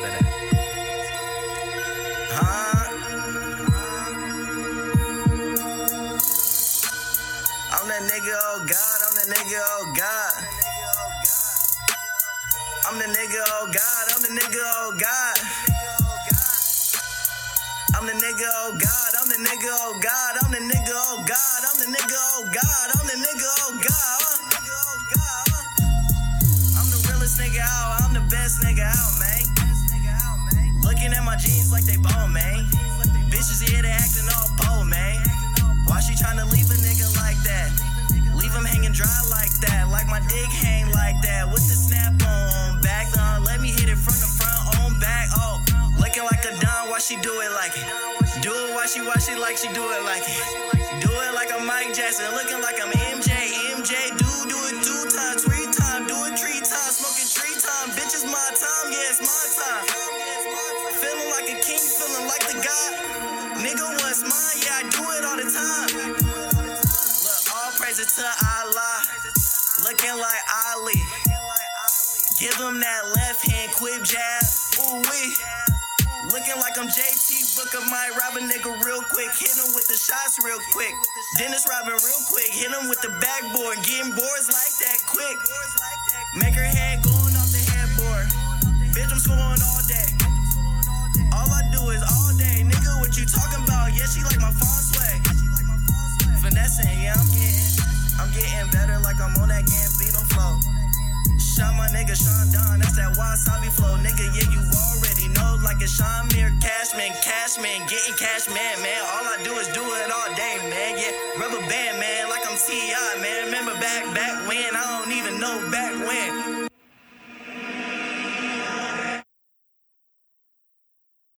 of that. I'm that nigga, oh God, I'm the nigga, oh God. I'm the nigga, oh God, I'm the nigga, oh God. I'm the nigga, oh God, I'm the nigga, oh God, I'm the nigga, oh God, I'm the nigga, oh God, I'm the nigga, oh God. I'm the realest nigga out, I'm the best nigga out, man. Looking at my jeans like they bone, man. Bitches here, they acting all bold, man. Why she tryna leave a nigga like that? Leave him hanging dry like that, like my dick hang like that. With the snap on back, let me hit it from the front on back. Oh, looking like a Don, why she do it like it? Do it, why she like she do it like it? Do it like a Mike Jackson, looking like I'm MJ. Do it 2 times, 3 times, do it 3 times, smoking 3 times. Bitch, it's my time, yeah, it's my time. Feeling like a king, feeling like the God. Nigga, what's mine? Yeah, I do it all the time. Look, all praises to Allah. Looking like Ali. Give him that left hand quick jab. Ooh wee. Looking like I'm JT Booker, might rob a nigga real quick. Hit him with the shots real quick. Dennis robbing real quick. Hit him with the backboard. Getting boards like that quick. Make her head going off the headboard. Bitch, I'm scoring all day. All I do is all day. Nigga, what you talking about? Yeah, she like my phone sway. Finessing, yeah, I'm getting better like I'm on that Gambino flow. Shot my nigga Sean Don, that's that wasabi flow. Nigga, yeah, you already know. Like a Sean Mir, Cashman, getting cash, man. All I do is do it all day, man. Yeah, rubber band, man, like I'm T.I., man. Remember back when, I don't even know back when.